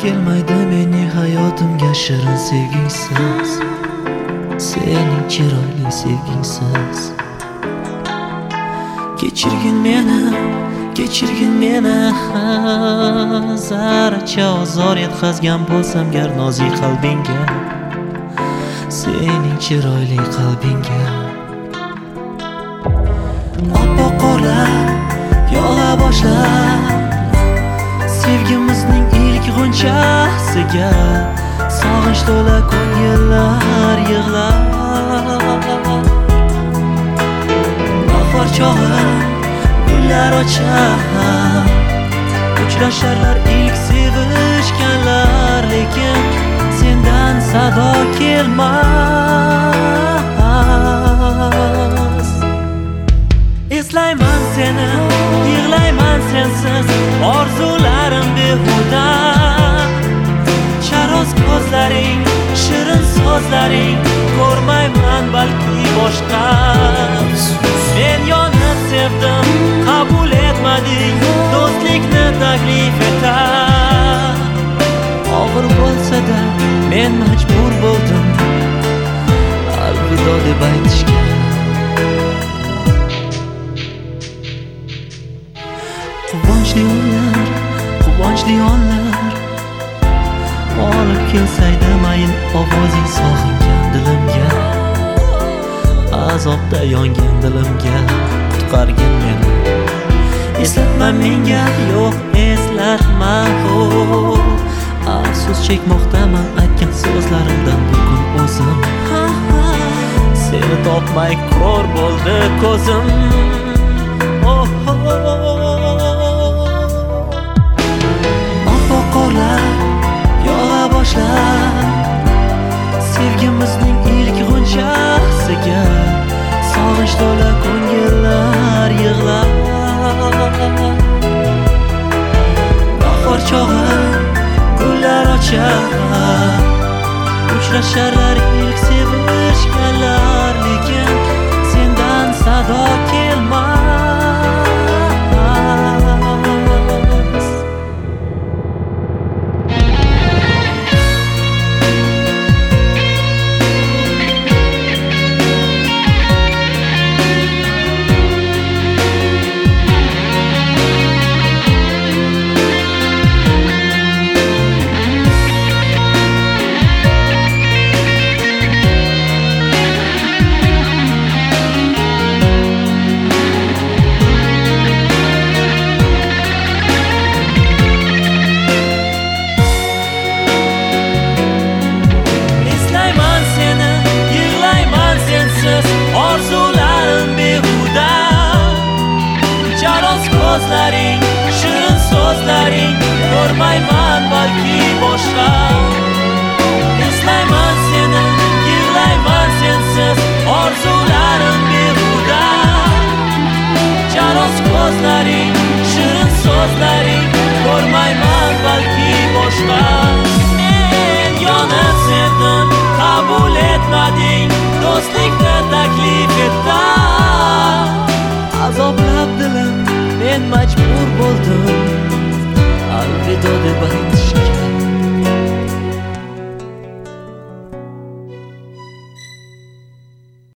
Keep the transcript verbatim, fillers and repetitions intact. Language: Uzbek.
kelmaydi mening hayotimga shirin sevgingsiz, sening chiroyli sevgingsiz. Kechirgin meni, kechirgin meni, zarracha ozor yetkazgan bo'lsam gar nozik qalbingga, sening chiroyli qalbingga. Oppoq qorlar yog'a boshlar sevgimizning ilk g'unchasiga, sog'inch to'la ko'ngillar yig'lar. Bahor chog'i gullar ochar, uchrasharlar ilk sevishganlar, lekin sendan sado kelmas. Eslayman seni, yig'layman sensiz, orzularim behuda. Charoz ko'zlaring, shirin so'zlaring, ko'rmayman balki boshqa. Men yonib sevdim, qabul etmading, do'stlikni taklif etar. Og'ir bo'lsa-da men majbur bo'ldim alvido deb aytishga. Quvonchli onlar, quvonchli onlar, olib kelsaydi mayin ovozing sog'ingan dilimga, azobda yongan dilimga qutqargin meni. Eslatma menga, yo'q eslatma, oh, afsus chekmoqdaman aytgan so'zlarimdan bugun o'zim. Seni topmay ko'r bo'ldi ko'zim. Oh, oh, oppoq qorlar yog'a boshlar sevgimizning ilk g'unchasiga, sog'inch to'la ko'ngillar yig'lar. Bahor chog'i gullar ochar, uchrasharlar ilk sevishganlar, lekin sendan sado kelmas. Ko'zlaring, shirin so'zlaring, ko'rmayman balki boshqa. Eslayman seni, yig'layman sensiz, orzularim behuda. Charoz ko'zlaring, shirin so'zlaring, ko'rmayman balki boshqa. Men yonib sevdim, qabul etmading, do'stlikni taklif etdim. Azoblab dilim, men majbur bo'ldim alvido deb aytishga.